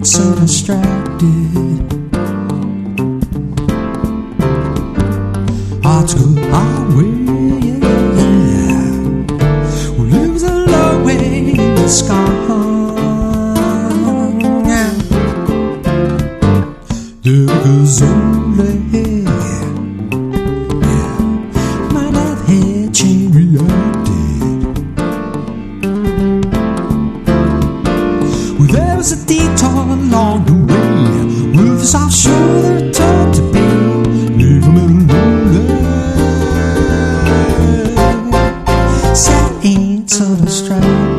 ain't so distracted. Hearts go highway, yeah. We lose a long way in the sky. Yeah. There goes only, yeah. My love had chain reacted. Well, there was a detour along the way with a soft shoulder turned to be. Leave him alone. Ain't so distracted.